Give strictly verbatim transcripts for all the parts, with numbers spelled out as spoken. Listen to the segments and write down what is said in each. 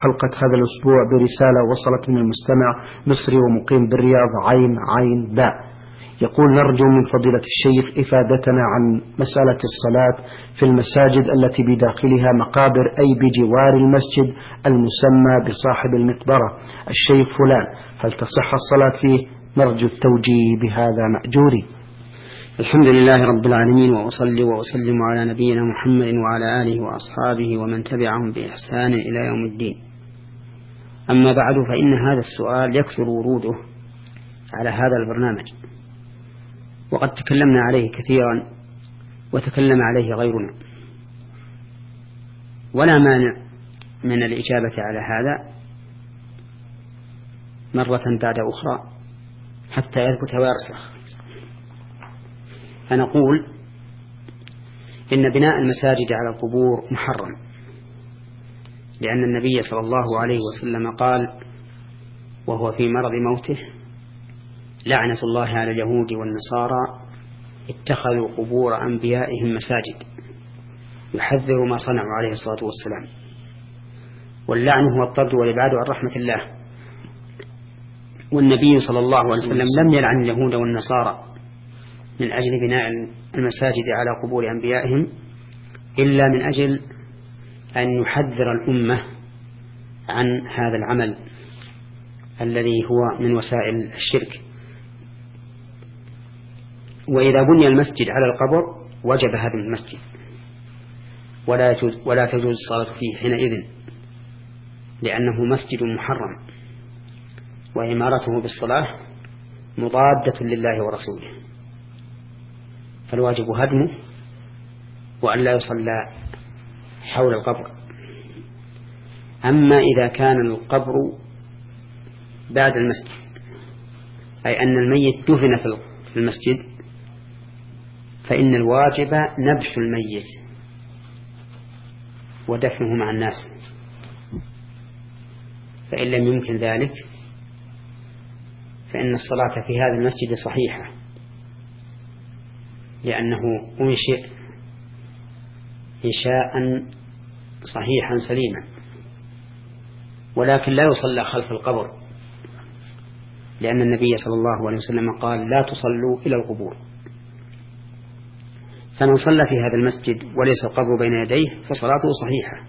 حلقة هذا الأسبوع برسالة وصلت من المستمع مصري ومقيم بالرياض عين عين باء، يقول: نرجو من فضيلة الشيخ إفادتنا عن مسألة الصلاة في المساجد التي بداخلها مقابر، أي بجوار المسجد المسمى بصاحب المقبرة الشيخ فلان، هل تصح الصلاة فيه؟ نرجو التوجيه بهذا مأجوري. الحمد لله رب العالمين، وأصلي وأسلم على نبينا محمد وعلى آله وأصحابه ومن تبعهم بإحسان إلى يوم الدين. أما بعد، فإن هذا السؤال يكثر وروده على هذا البرنامج، وقد تكلمنا عليه كثيرا وتكلم عليه غيرنا، ولا مانع من الإجابة على هذا مرة بعد أخرى حتى يثبت ويرسخ. فنقول إن بناء المساجد على القبور محرم، لأن النبي صلى الله عليه وسلم قال وهو في مرض موته: لعنة الله على اليهود والنصارى اتخذوا قبور أنبيائهم مساجد، يحذر ما صنعوا عليه الصلاة والسلام. واللعن هو الطرد والإبعاد عن رحمة الله، والنبي صلى الله عليه وسلم لم يلعن اليهود والنصارى من أجل بناء المساجد على قبور أنبيائهم إلا من أجل أن يحذر الأمة عن هذا العمل الذي هو من وسائل الشرك. وإذا بني المسجد على القبر وجب هدم المسجد، ولا تجوز ولا تجوز الصلاة فيه حينئذ، لأنه مسجد محرم، وإمارته بالصلاة مضادة لله ورسوله، فالواجب هدمه وأن لا يصلى حول القبر. أما إذا كان القبر بعد المسجد، أي أن الميت دفن في المسجد، فإن الواجب نبش الميت ودفنه مع الناس. فإن لم يمكن ذلك فإن الصلاة في هذا المسجد صحيحة، لأنه أنشئ إنشاء صحيحا سليما، ولكن لا يصلى خلف القبر، لأن النبي صلى الله عليه وسلم قال: لا تصلوا إلى القبور. فمن صلى في هذا المسجد وليس القبر بين يديه فصلاته صحيحة،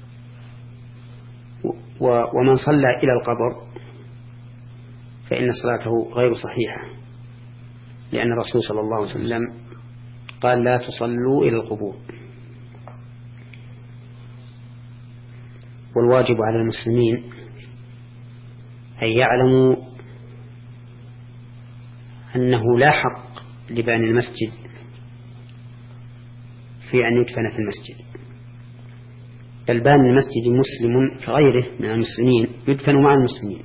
ومن صلى إلى القبر فإن صلاته غير صحيحة، لأن الرسول صلى الله عليه وسلم قال: لا تصلوا إلى القبور. والواجب على المسلمين أن يعلموا أنه لا حق لباني المسجد في أن يدفن في المسجد، بل باني المسجد مسلم كغيره من المسلمين يدفن مع المسلمين.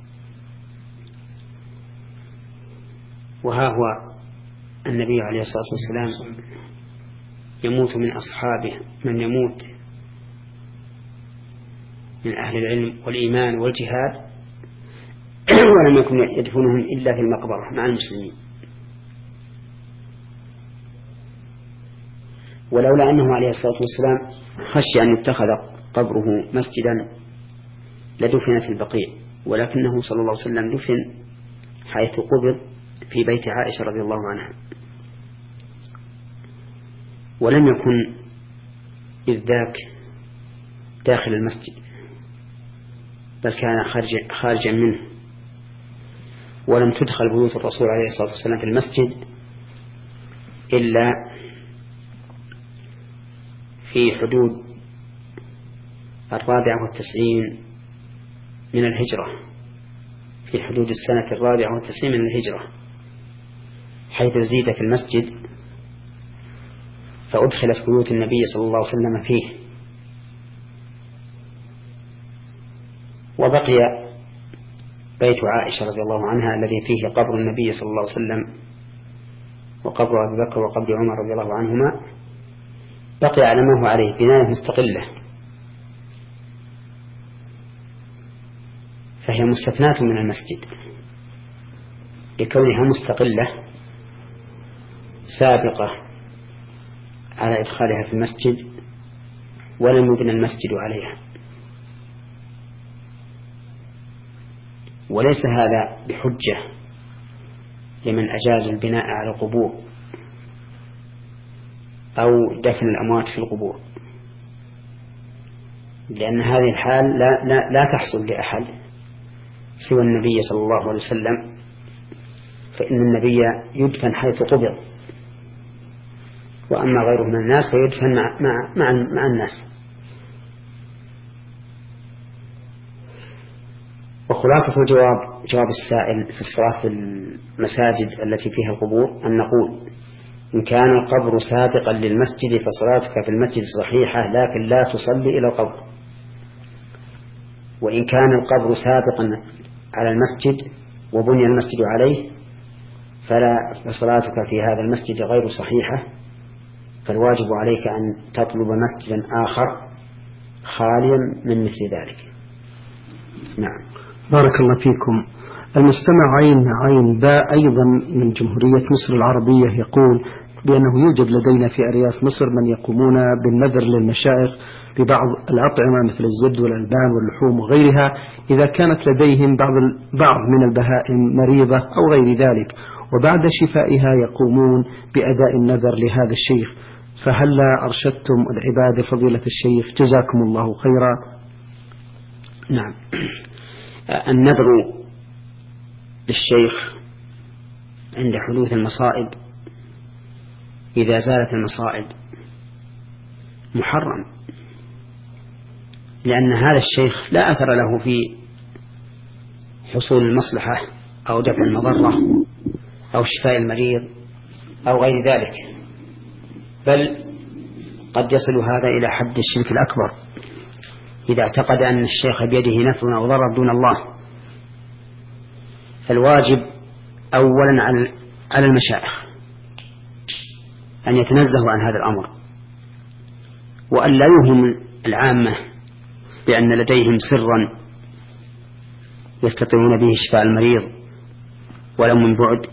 وها هو النبي عليه الصلاة والسلام يموت من أصحابه من يموت من أهل العلم والإيمان والجهاد، ولم يكن يدفنهم إلا في المقبرة مع المسلمين. ولولا أنه عليه الصلاة والسلام خشي أن يتخذ قبره مسجدا لدفن في البقيع، ولكنه صلى الله عليه وسلم دفن حيث قبض في بيت عائشة رضي الله عنها، ولم يكن إذ ذاك داخل المسجد، بل كان خارجا, خارجا منه. ولم تدخل بيوت الرسول عليه الصلاة والسلام في المسجد إلا في حدود الرابعة والتسعين من الهجرة، في حدود السنة الرابعة والتسعين من الهجرة، حيث زيد في المسجد فأدخلت بيوت النبي صلى الله عليه وسلم فيه. وبقي بيت عائشة رضي الله عنها الذي فيه قبر النبي صلى الله عليه وسلم وقبر أبي بكر وقبر عمر رضي الله عنهما، بقي على ما هو عليه بناية مستقلة، فهي مستثناة من المسجد لكونها مستقلة سابقة على إدخالها في المسجد، ولم يبنى المسجد عليها. وليس هذا بحجة لمن أجازوا البناء على القبور أو دفن الأموات في القبور، لأن هذه الحال لا, لا, لا تحصل لأحد سوى النبي صلى الله عليه وسلم، فإن النبي يدفن حيث قبر، وأما غيره من الناس فيدفن مع, مع, مع, مع الناس. وخلاصة الجواب جواب السائل في الصلاة في المساجد التي فيها القبور أن نقول: إن كان القبر سابقا للمسجد فصلاتك في المسجد صحيحة، لكن لا تصلي إلى القبر. وإن كان القبر سابقا على المسجد وبني المسجد عليه فلا فصلاتك في هذا المسجد غير صحيحة، فالواجب عليك أن تطلب مسجدا آخر خاليا من مثل ذلك. نعم. بارك الله فيكم. المستمع عين عين باء أيضا من جمهورية مصر العربية يقول بأنه يوجد لدينا في أرياف مصر من يقومون بالنذر للمشايخ ببعض الأطعمة مثل الزبد والألبان واللحوم وغيرها إذا كانت لديهم بعض بعض من البهائم مريضة أو غير ذلك، وبعد شفائها يقومون بأداء النذر لهذا الشيخ، فهل أرشدتم العباد فضيلة الشيخ جزاكم الله خيرا؟ نعم. النذر للشيخ عند حدوث المصائب إذا زالت المصائب محرم، لأن هذا الشيخ لا أثر له في حصول المصلحة أو دفع المضرة أو شفاء المريض أو غير ذلك، بل قد يصل هذا إلى حد الشرك الأكبر إذا اعتقد أن الشيخ بيده نفع أو ضرر دون الله. فالواجب أولا على المشايخ أن يتنزهوا عن هذا الأمر، وأن لا يوهم العامة بأن لديهم سرا يستطيعون به شفاء المريض ولو من بعد،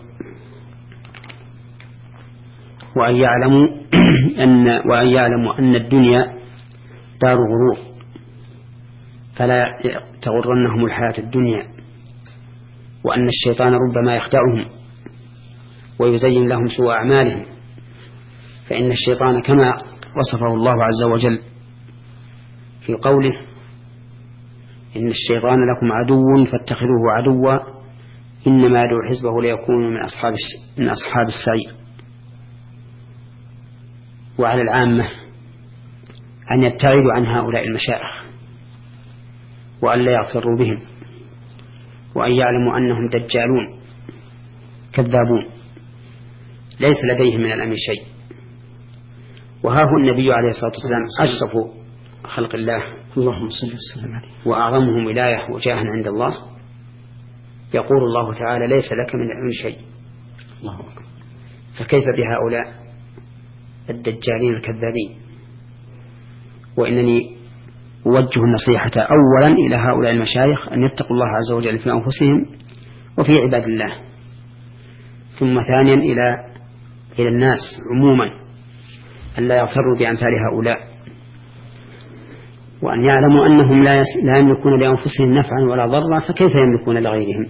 وأن يعلموا أن وأن يعلموا أن الدنيا دار غرور، فلا تغرنهم الحياة الدنيا، وأن الشيطان ربما يخدعهم ويزين لهم سوء أعمالهم، فإن الشيطان كما وصفه الله عز وجل في قوله: إن الشيطان لكم عدو فاتخذوه عدوا إنما يدعو حزبه ليكونوا من أصحاب من أصحاب السعير. وعلى العامة أن يبتعدوا عن هؤلاء المشايخ وأن لا يغتروا بهم، وأن يعلموا أنهم دجالون كذابون ليس لديهم من الأمر شيء. وها هو النبي عليه الصلاة والسلام أشرف خلق الله اللهم صل وسلم عليه وأعظمهم ولاية وجاها عند الله، يقول الله تعالى: ليس لك من العلم شيء. الله أكبر. فكيف بهؤلاء الدجالين الكذابين؟ وإنني أوجه النصيحة أولا إلى هؤلاء المشايخ أن يتقوا الله عز وجل في أنفسهم وفي عباد الله، ثم ثانيا إلى إلى الناس عموما أن لا يغتروا بأمثال هؤلاء، وأن يعلموا أنهم لا, يس... لا يملكون لأنفسهم نفعا ولا ضرا، فكيف يملكون لغيرهم؟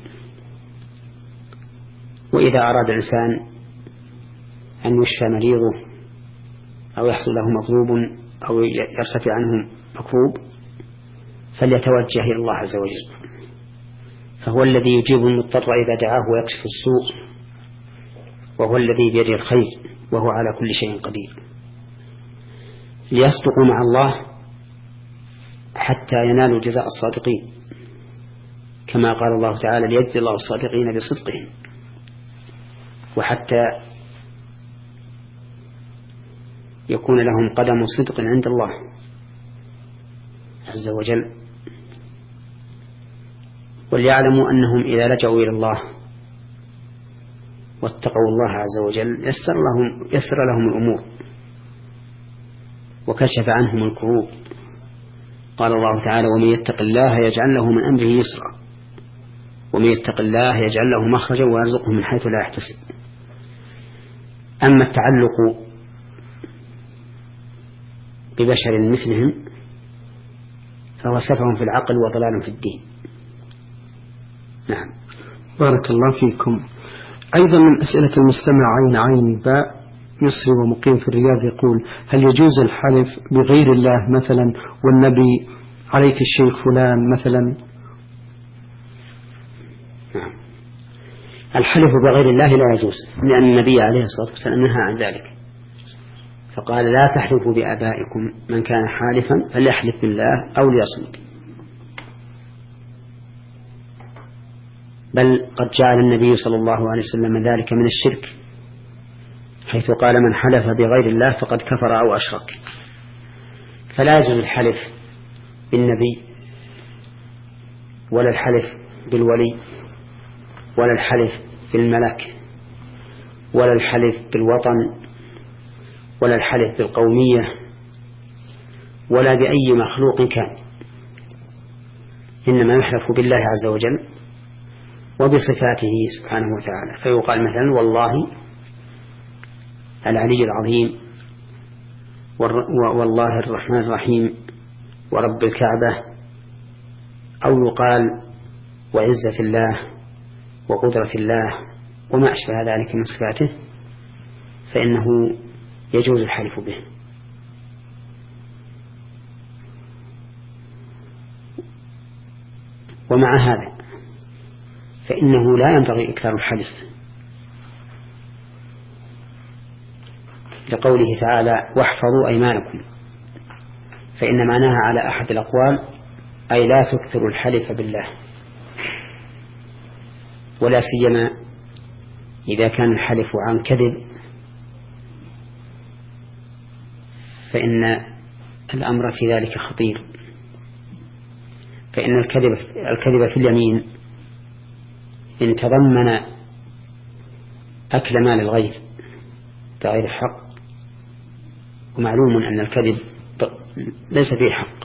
وإذا أراد الإنسان أن يشفى مريضه أو يحصل له مطلوب أو يرتفع عنه مكروب فليتوجه إلى الله عز وجل، فهو الذي يجيب المضطر إذا دعاه ويكشف السوء، وهو الذي بيده الخير وهو على كل شيء قدير. ليصدقوا مع الله حتى ينالوا جزاء الصادقين، كما قال الله تعالى: ليجزي الله الصادقين بصدقهم، وحتى يكون لهم قدم صدق عند الله عز وجل. وليعلموا أنهم إذا لجأوا إلى الله واتقوا الله عز وجل يسر لهم, يسر لهم الأمور وكشف عنهم الكروب. قال الله تعالى: ومن يتق الله يجعل له من أمره يسرا، ومن يتق الله يجعل له مخرجا ويرزقه من حيث لا يحتسب. أما التعلق ببشر مثلهم فهو سفه في العقل وضلال في الدين، نعم. بارك الله فيكم. أيضا من أسئلة المستمع عين عين باء مصري ومقيم في الرياض يقول: هل يجوز الحلف بغير الله مثلا والنبي عليك الشيخ فلان مثلا؟ نعم. الحلف بغير الله لا يجوز، لأن النبي عليه الصلاة والسلام نهى عن ذلك، فقال: لا تحلفوا بآبائكم، من كان حالفا فليحلف بالله أو ليصمت. بل قد جعل النبي صلى الله عليه وسلم ذلك من الشرك، حيث قال: من حلف بغير الله فقد كفر أو أشرك. فلا يجوز الحلف بالنبي ولا الحلف بالولي ولا الحلف بالملك ولا الحلف بالوطن ولا الحلف بالقومية ولا بأي مخلوق كان، إنما يحلف بالله عز وجل وبصفاته سبحانه وتعالى. فيقال مثلا: والله العلي العظيم، والله الرحمن الرحيم، ورب الكعبة، أو يقال: وعزة الله وقدرة الله وما أشبه ذلك من صفاته، فإنه يجوز الحلف به. ومع هذا فإنه لا ينبغي إكثار الحلف، لقوله تعالى: واحفظوا أيمانكم، فإن معناها على أحد الأقوال أي لا تكثروا الحلف بالله، ولا سيما إذا كان الحلف عن كذب، فإن الأمر في ذلك خطير، فإن الكذب, الكذب في اليمين إن تضمن أكل مال الغير بغير حق، ومعلوم أن الكذب ليس فيه حق،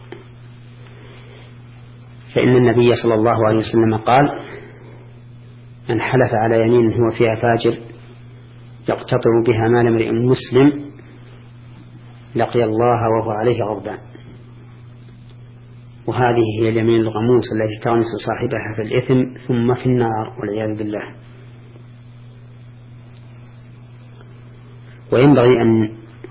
فإن النبي صلى الله عليه وسلم قال: من حلف على يمين هو فيها فاجر يقتطع بها مال امرئ مسلم لقي الله وهو عليه غضبان. وهذه هي اليمين الغموس التي تغمس صاحبها في الإثم ثم في النار والعياذ بالله. وينبغي أن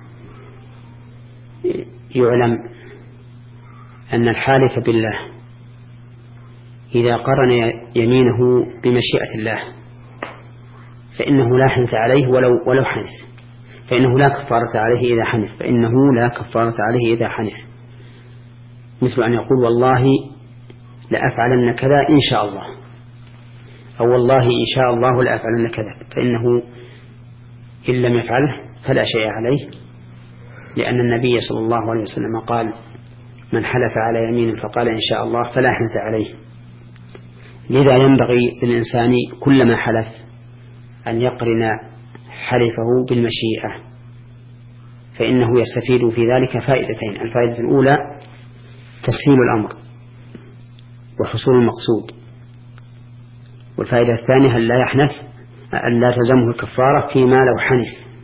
يعلم أن الحالف بالله إذا قرن يمينه بمشيئة الله فإنه لا حنث عليه ولو, ولو حنث، فإنه لا كفارة عليه إذا حنث، فإنه لا كفارة عليه إذا حنث، مثل أن يقول: والله لأفعلن كذا إن شاء الله، أو والله إن شاء الله لأفعلن كذا، فإنه إن لم يفعله فلا شيء عليه، لأن النبي صلى الله عليه وسلم قال: من حلف على يمين فقال إن شاء الله فلا حنث عليه. لذا ينبغي للإنسان كلما حلف أن يقرن حلفه بالمشيئة، فإنه يستفيد في ذلك فائدتين: الفائدة الأولى تسهيل الأمر وحصول المقصود، والفائدة الثانية أن لا يحنث، أن لا تلزمه الكفارة فيما لو حنث.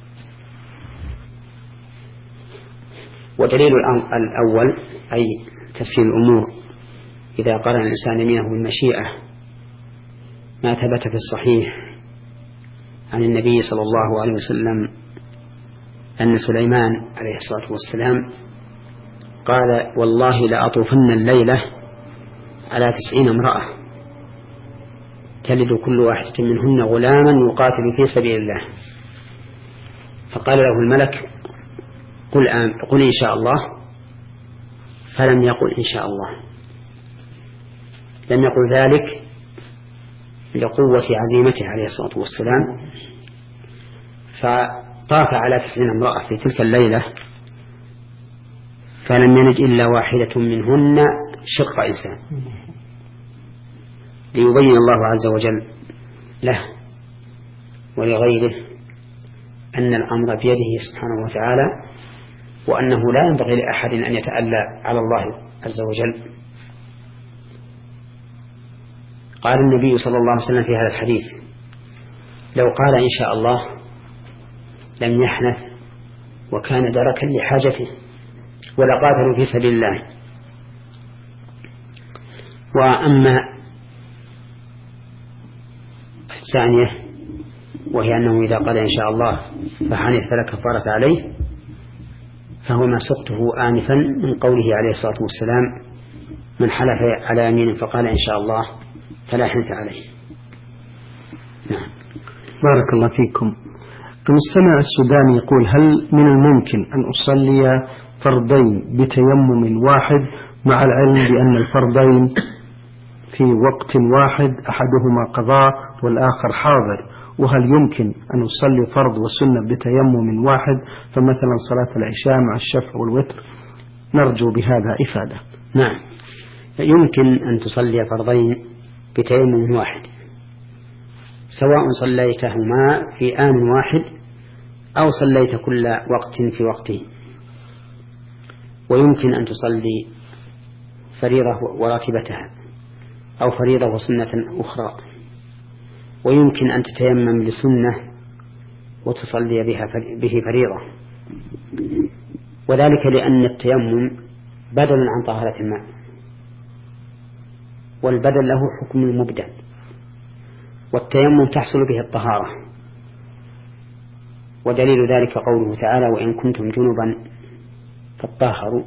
ودليل الأول أي تسهيل الأمور إذا قرن الإنسان يمينه بالمشيئة ما ثبت في الصحيح عن النبي صلى الله عليه وسلم أن سليمان عليه الصلاة والسلام قال: والله لأطوفن الليلة على تسعين امرأة تلد كل واحدة منهن غلاما يقاتل في سبيل الله. فقال له الملك: قل, آم قل إن شاء الله، فلم يقل إن شاء الله، لم يقل ذلك لقوة عزيمته عليه الصلاة والسلام، فطاف على تسعين امرأة في تلك الليلة فلم ينج إلا واحدة منهن شق إنسان، ليبين الله عز وجل له ولغيره أن الأمر بيده سبحانه وتعالى، وأنه لا ينبغي لأحد أن يتألى على الله عز وجل. قال النبي صلى الله عليه وسلم في هذا الحديث: لو قال إن شاء الله لم يحنث وكان دركا لحاجته ولقاتلوا في سبيل الله. وأما الثانية وهي أنه إذا قال إن شاء الله فحنث فلا كفارة عليه، فهو ما سقته آنفا من قوله عليه الصلاة والسلام: من حلف على يمين فقال إن شاء الله فلا حنث عليه. نعم. بارك الله فيكم. المستمع السوداني يقول: هل من الممكن أن أصلي فرضين بتيمم واحد مع العلم بأن الفرضين في وقت واحد أحدهما قضاء والآخر حاضر؟ وهل يمكن أن أصلي فرض وسنة بتيمم واحد، فمثلا صلاة العشاء مع الشفع والوتر؟ نرجو بهذا إفادة. نعم، يمكن أن تصلي فرضين بتيمم واحد، سواء صليتهما في آن واحد أو صليت كل وقت في وقته. ويمكن أن تصلي فريضة وراتبتها أو فريضة وسنة أخرى. ويمكن أن تتيمم لسنة وتصلي بها به فريضة، وذلك لأن التيمم بدل عن طهارة الماء، والبدل له حكم المبدل، والتيمم تحصل به الطهارة. ودليل ذلك قوله تعالى: وإن كنتم جنبا فاطهروا،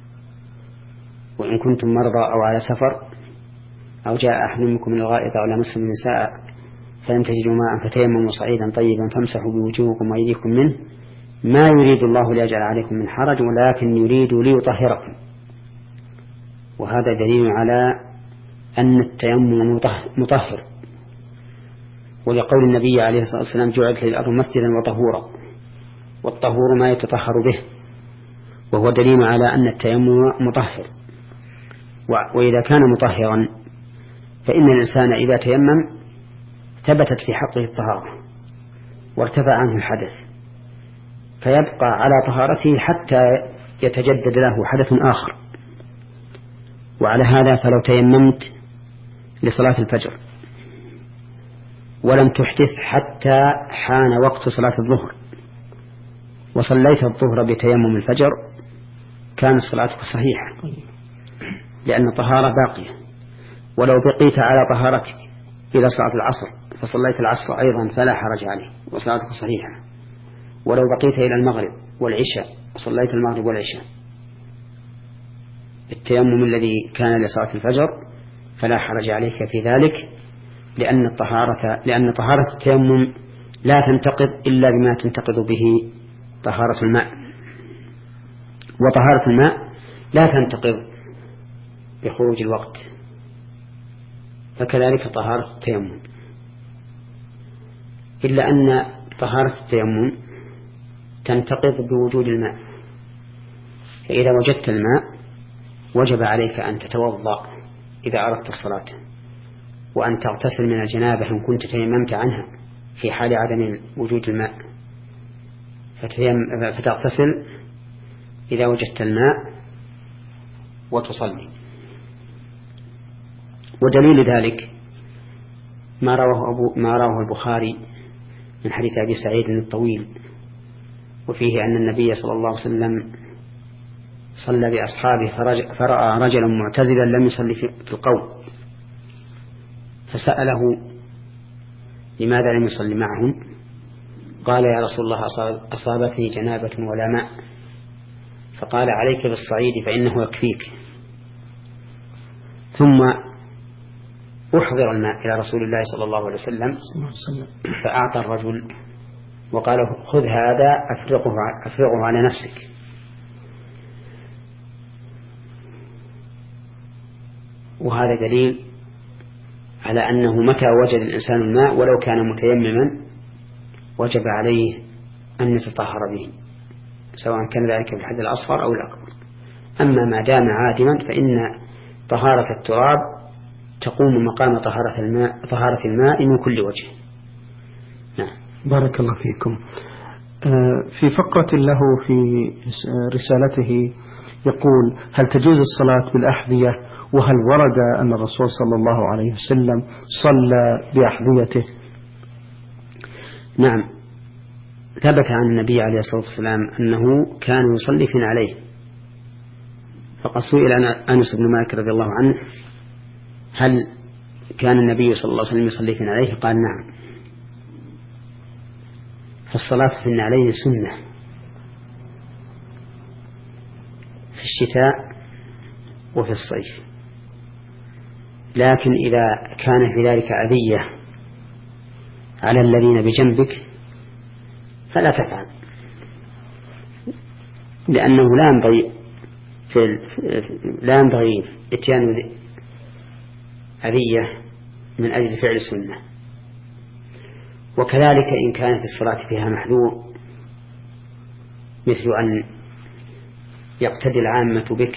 وإن كنتم مرضى أو على سفر أو جاء أحد منكم من الغائط أو لمستم النساء فلم تجدوا ماء فتيمموا صعيدا طيبا فامسحوا بوجوهكم وأيديكم منه ما يريد الله ليجعل عليكم من حرج ولكن يريد ليطهركم. وهذا دليل على أن التيمم مطهر، ولقول النبي عليه الصلاة والسلام: جعلت لي الأرض مسجدا وطهورا، والطهور ما يتطهر به، وهو دليل على أن التيمم مطهر. وإذا كان مطهرا فإن الإنسان إذا تيمم ثبتت في حقه الطهارة وارتفع عنه الحدث، فيبقى على طهارته حتى يتجدد له حدث آخر. وعلى هذا فلو تيممت لصلاة الفجر ولم تحدث حتى حان وقت صلاة الظهر وصليت الظهر بتيمم الفجر كانت صلاتك صحيحة، لأن الطهارة باقية. ولو بقيت على طهارتك إلى صلاة العصر فصليت العصر أيضا فلا حرج عليك وصلاتك صحيحة. ولو بقيت إلى المغرب والعشاء وصليت المغرب والعشاء بالتيمم الذي كان لصلاة الفجر فلا حرج عليك في ذلك، لأن الطهارة لأن طهارة التيمم لا تنتقض إلا بما تنتقض به طهارة الماء، وطهارة الماء لا تنتقض بخروج الوقت، فكذلك طهارة التيمم، إلا أن طهارة التيمم تنتقض بوجود الماء. فإذا وجدت الماء وجب عليك أن تتوضأ إذا أردت الصلاة، وأن تغتسل من الجنابة إن كنت تيممت عنها في حال عدم وجود الماء، فتغتسل إذا وجدت الماء وتصلي. ودليل ذلك ما رواه, أبو ما رواه البخاري من حديث أبي سعيد الطويل، وفيه أن النبي صلى الله عليه وسلم صلى بأصحابه فرأى رجلا معتزلا لم يصلي في القوم، فسأله: لماذا لم يصلي معهم؟ قال: يا رسول الله أصابتني جنابة ولا ماء. فقال: عليك بالصعيد فإنه يكفيك. ثم أحضر الماء إلى رسول الله صلى الله عليه وسلم فأعطى الرجل وقال: خذ هذا أفرغه, أفرغه على نفسك. وهذا دليل على أنه متى وجد الإنسان الماء ولو كان متيمما وجب عليه أن يتطهر به، سواء كان ذلك بالحدث الأصغر أو الأكبر. أما ما دام عادما فإن طهارة التراب تقوم مقام طهارة الماء, طهارة الماء من كل وجه. نعم. بارك الله فيكم. في فقرة له في رسالته يقول: هل تجوز الصلاة بالأحذية؟ وهل ورد أن الرسول صلى الله عليه وسلم صلى بأحذيته؟ نعم، ثبت عن النبي عليه الصلاة والسلام أنه كان يصلي في نعليه. فقد سئل أنس بن مالك رضي الله عنه: هل كان النبي صلى الله عليه وسلم يصلي في نعليه؟ قال: نعم. فالصلاة في النعلين سنة في الشتاء وفي الصيف، لكن إذا كان في ذلك أذية على الذين بجنبك فلا تفعل، لأنه لا ينبغي في لا ينبغي اتيان أذية من أجل فعل السنة. وكذلك إن كانت الصلاة فيها محذور، مثل أن يقتدي العامة بك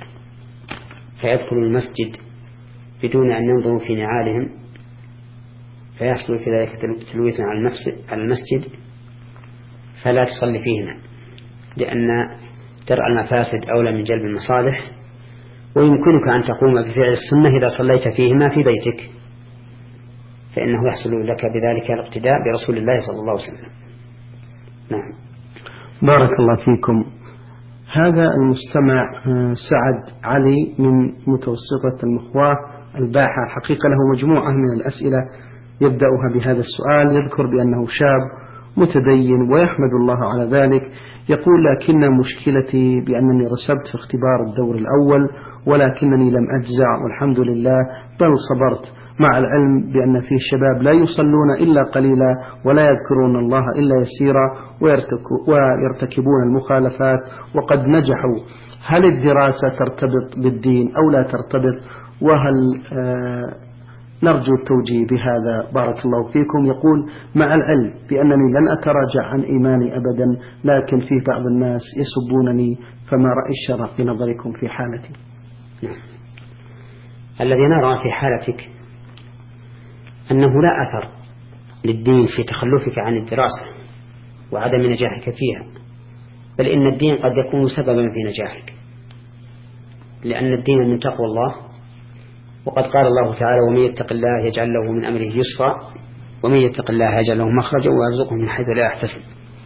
فيدخل المسجد بدون أن ينظروا في نعالهم فيحصل في ذلك تلويث على المسجد، فلا تصلي فيهما، لأن درء المفاسد أولى من جلب المصالح. ويمكنك أن تقوم بفعل السنة إذا صليت فيهما في بيتك، فإنه يحصل لك بذلك الاقتداء برسول الله صلى الله عليه وسلم. نعم. بارك الله فيكم. هذا المستمع سعد علي من متوسطة المخواة الباحة، حقيقة له مجموعة من الأسئلة يبدأها بهذا السؤال، يذكر بأنه شاب متدين ويحمد الله على ذلك. يقول: لكن مشكلتي بأنني رسبت في اختبار الدور الأول ولكنني لم أجزع والحمد لله، بل صبرت، مع العلم بأن فيه شباب لا يصلون إلا قليلا ولا يذكرون الله إلا يسيرا ويرتكبون المخالفات وقد نجحوا. هل الدراسة ترتبط بالدين أو لا ترتبط؟ وهل آه نرجو التوجيه بهذا، بارك الله فيكم. يقول: مع العلم بأنني لن أتراجع عن إيماني أبدا، لكن في بعض الناس يسبونني، فما رأي الشرع في نظركم في حالتي؟ نعم. الذي نرى في حالتك أنه لا أثر للدين في تخلفك عن الدراسة وعدم نجاحك فيها، بل إن الدين قد يكون سببا في نجاحك، لأن الدين من تقوى الله، وقد قال الله تعالى: ومن يتق الله يجعل له من أمره يسرا ومن يتق الله يجعل له مخرجا ويرزقه من حيث لا يحتسب.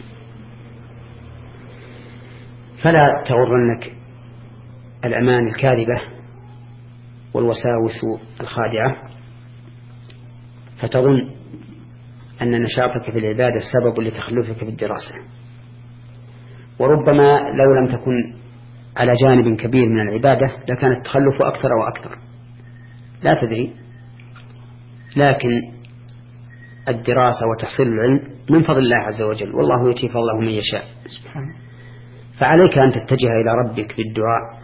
فلا تغرنك الأمان الكاذبة والوساوس الخادعة فتظن أن نشاطك في العبادة سبب لتخلفك في الدراسة، وربما لو لم تكن على جانب كبير من العبادة لكان التخلف أكثر وأكثر، لا تدري. لكن الدراسة وتحصيل العلم من فضل الله عز وجل، والله يؤتي فضله من يشاء. فعليك أن تتجه إلى ربك بالدعاء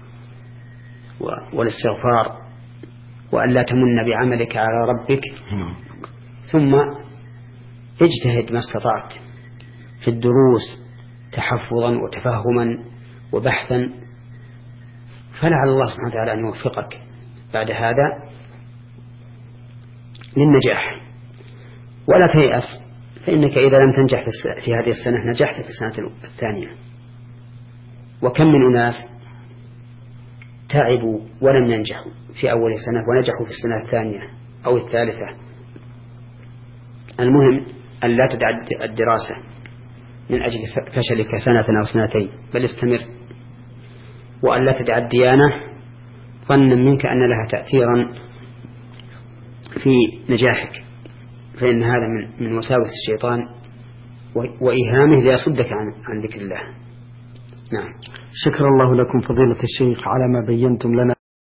والاستغفار، وأن لا تمن بعملك على ربك، ثم اجتهد ما استطعت في الدروس تحفظا وتفهما وبحثا، فلعل الله سبحانه وتعالى أن يوفقك بعد هذا للنجاح. ولا تيأس، فإنك إذا لم تنجح في هذه السنة نجحت في السنة الثانية. وكم من أناس تعبوا ولم ينجحوا في أول سنة ونجحوا في السنة الثانية أو الثالثة. المهم أن لا تدع الدراسة من أجل فشلك سنة أو سنتين، بل استمر، وأن لا تدع الديانة ظنا منك أن لها تأثيرا في نجاحك، فإن هذا من من وساوس الشيطان وإيهامه ليصدك عن عن ذكر الله. نعم. شكر الله لكم فضيلة الشيخ على ما بينتم لنا.